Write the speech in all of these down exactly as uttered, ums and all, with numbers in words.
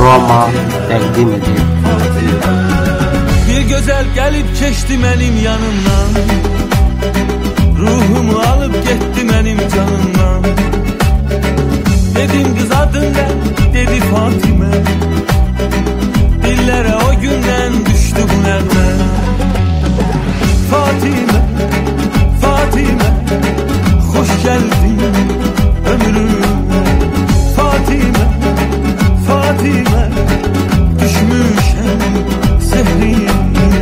Roma təqdim edir. Bir gözəl gəlib keçdi mənim yanımdan, ruhumu alıb getdi mənim canımdan. Dedim qız adın nə? Dedi Fatimə. Dillərə o gündən düşdü bu nəğmə. Fatimə, Fatimə, xoş gəldin ömrümə. Fatimə, Fatimə, düşmüşəm sehrinə.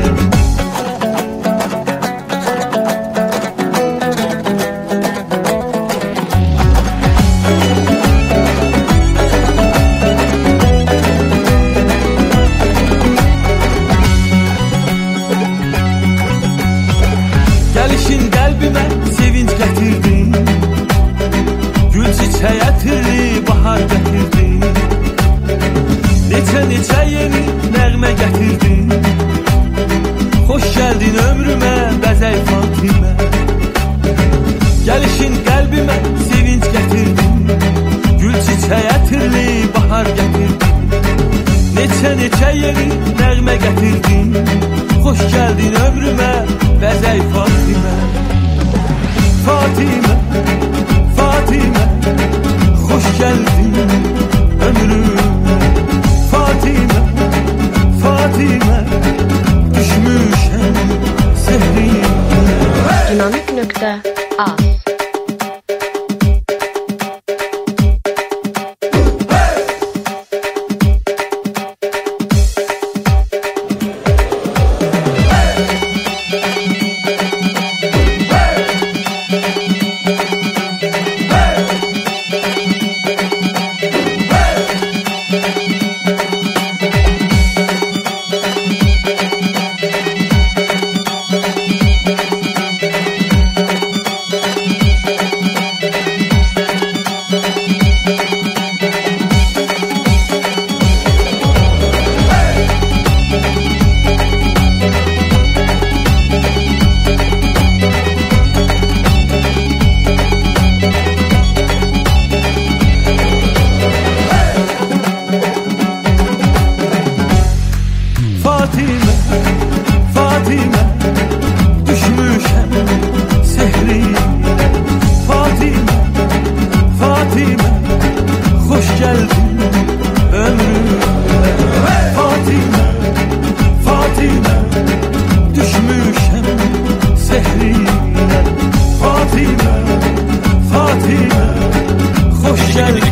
Gəlişin qəlbimə sevinç gətirdin, gül çiçək ətirli bahar gətirdin. Neçə-neçə yeni nəğmə gətirdin, xoş gəldin ömrümə bəzək Fatimə. Gəlişin qəlbimə sevinç gətirdin, gül çiçək ətirli bahar gətirdin. Neçə-neçə yeni nəğmə gətirdin, xoş gəldin ömrümə bəzək Fatimə. Fatimə, Fatimə, xoş gəldin ömrümə. Fatimə, Fatimə, düşmüşəm sehrinə. Dinamik nöqtə A. Fatimə, Fatimə, düşmüşəm sehrinə. Fatimə, Fatimə, xoş gəldin ömrümə. Fatimə, Fatimə, düşmüşəm sehrinə. Fatimə, Fatimə, xoş gəldin